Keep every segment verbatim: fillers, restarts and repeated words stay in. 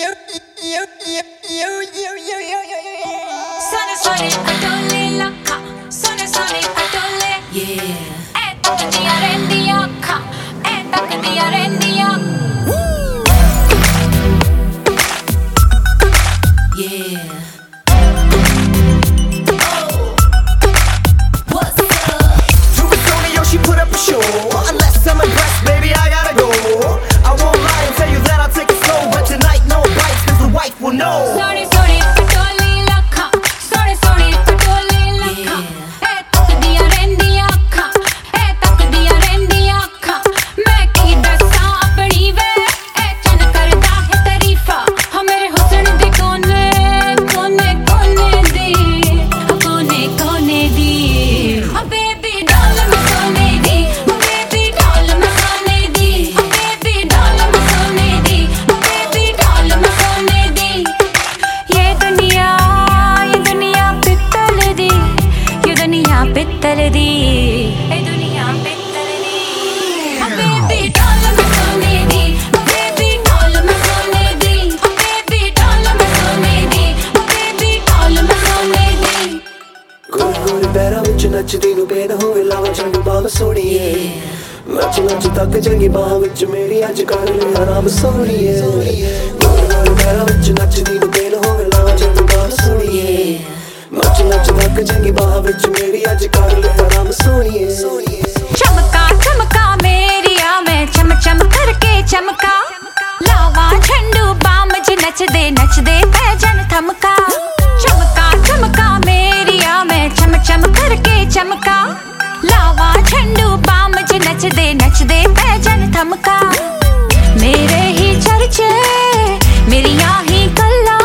Sone sone patole lakha, sone sone patole. Yeah. Eh takdiya rendiya kha, eh takdiya rendiya. Yeah. She put up a show. Unless I'm impressed, baby, I gotta go. I won't lie and tell you that I'll take it slow, but tonight no bites, cause the wife will know. Sorry, sorry, patole lakha. Sorry, sorry, patole lakha. Eh takdiya rendiya kha, eh takdiya rendiya kha. Main ki dassa apni ve, eh chan karda hai tarifa. Ha mere husn de kone, kone kone di, kone kone di. Oh baby, doll me sone di, oh baby, doll me sone di, oh baby, doll me sone di, oh baby, doll me sone di. ये दुनिया, ये दुनिया पित्तल दी, ये दुनिया पित्तल दी, ये दुनिया पित्तल दी. Oh baby, doll me sone di, oh baby, doll me sone di, oh baby, doll me sone di, oh baby, doll me sone di. गोरी गोरी पैरों विच नचदी नूं बेन होवे लावा चंगी बाह सोहणीए नच नच तक चंगी बाह विच मेरी अज कर ले आराम सोहणीए गोरी गोरी पैरों विच नचदी नूं बेन होवे लावा चंगी बाह सोहणीए नच नच तक चंगी बाह विच मेरी अज कर ले आराम सोहणीए चमका चमका मेरिया मैं चम चम करके चमका लावा झंडू बाम ज नचदे नचदे पैजन थमका चमका चमका मेरिया मैं चम चम करके चमका लावा झंडू बाम ज नचदे नचदे पैजन थमका मेरे ही चर्चे मेरिया ही गल्ला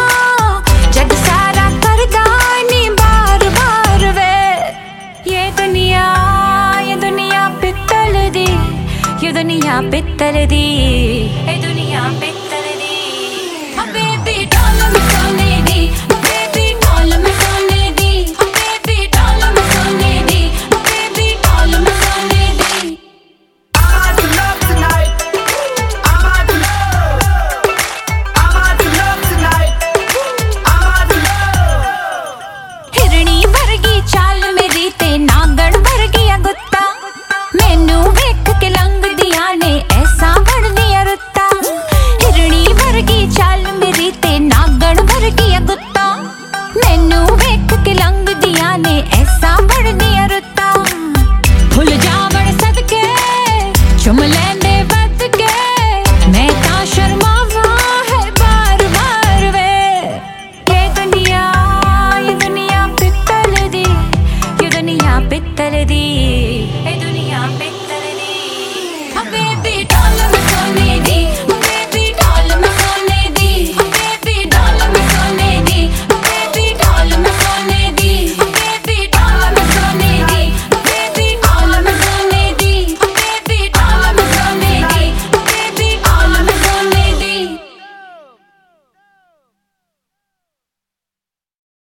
जग सारा करदा नी बार बार वे ये दुनिया ये दुनिया पित्तल दी ये दुनिया पित्तल दी ये दुनिया पित्तल दी. Oh baby, doll me sone di, oh baby, doll me sone di, oh baby, doll me sone di, oh baby, doll me sone di. I'm out to love tonight. I'm out to love. I'm out to love tonight. I'm out to love. हिरणी वर्गी चाल मेरी ते नागण वर्गिया गुत्ता मैनू वेख के लंघदियां ने ऐसा बनदियां रुत्ता हिरणी वर्गी चाल मेरी ते नागण वर्गिया गुत्ता मैनू वेख के लंघदियां ने ऐसा बनदियां रुत्ता फुल जावण सदके चुम लैंदे बद के मैं तां शर्मावा है बार बार वे ये दुनिया ये दुनिया पित्तल दी ये दुनिया पित्तल दी ये दुनिया पित्तल दी. Oh baby,